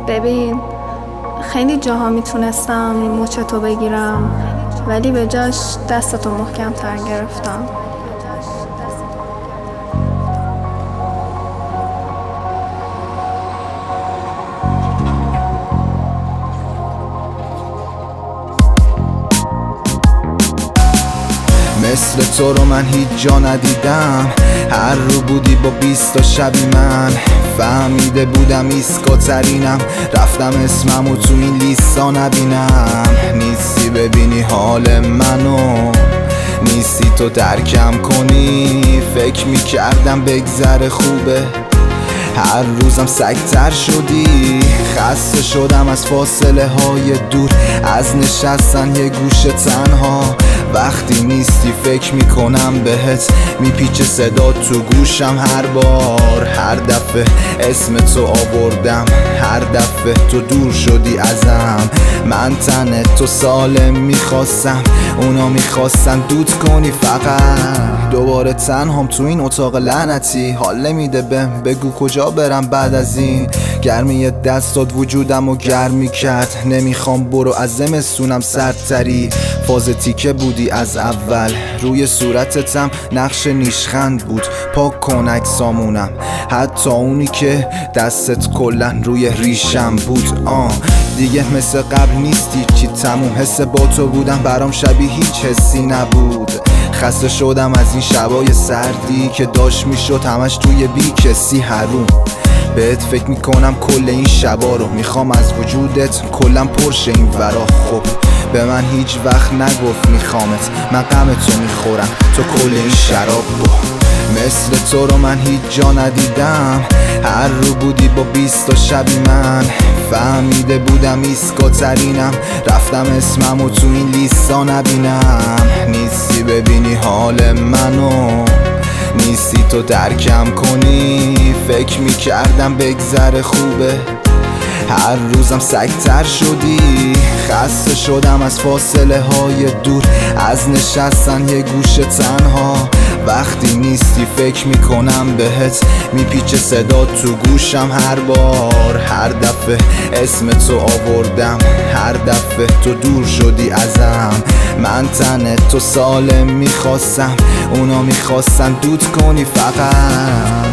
ببین، خیلی جاها میتونستم مچتو بگیرم، ولی به جاش دستتو محکم تر گرفتم. مثل تو رو من هیچ جا ندیدم، هر رو بودی با 20 تا شبی من فهمیده بودم ایسکاترینم، رفتم اسممو تو این لیستا نبینم. نیستی ببینی حال منو، نیستی تو درکم کنی، فکر میکردم بگذره خوبه، هر روزم سگتر شدی. خسته شدم از فاصله های دور، از نشستن یه گوشه تنها. وقتی نیستی فکر میکنم بهت، میپیچه صدا تو گوشم هر بار. هر دفعه اسم تو آوردم، هر دفعه تو دور شدی ازم. من تن تو سالم میخواستم، اونا میخواستن دود کنی فقط. دوباره تنهام تو این اتاق لعنتی، حال نمیده بهم، بگو کجا برم بعد از این. گرمی دستات وجودم و گرمی کرد، نمیخوام برو از زمستونم سردتری. فاز تیکه بودی از اول، روی صورتتم نقش نیشخند بود. پاک کن عکسامونم، حتی اونی که دستت کلن روی ریشم بود. دیگه مثل قبل نیستی، چی تموم. حس با تو بودم برام شبیه هیچ حسی نبود. خسته شدم از این شبای سردی که داشت میشد همش توی بی کسی حروم. بهت فکر میکنم کل این شبا رو، میخوام از وجودت کلم پرشه این ورا. خب به من هیچ وقت نگفت میخوامت، من غم تو میخورم تو کل این شراب رو. مثل تو رو من هیچ جا ندیدم، هر رو بودی با 20 تا شبی من فهمیده بودم ایسکاترینم، رفتم اسممو تو این لیستا نبینم. نیستی ببینی حال منو، نیستی تو درکم کنی، فکر میکردم بگذره خوبه، هر روزم سگتر شدی. خسته شدم از فاصله های دور، از نشستن یه گوشه تنها. وقتی نیستی فکر میکنم بهت، میپیچه صدا تو گوشم هر بار. هر دفعه اسم تو آوردم، هر دفعه تو دور شدی ازم. من تن تو سالم میخواستم، اونا میخواستن دود کنی فقط.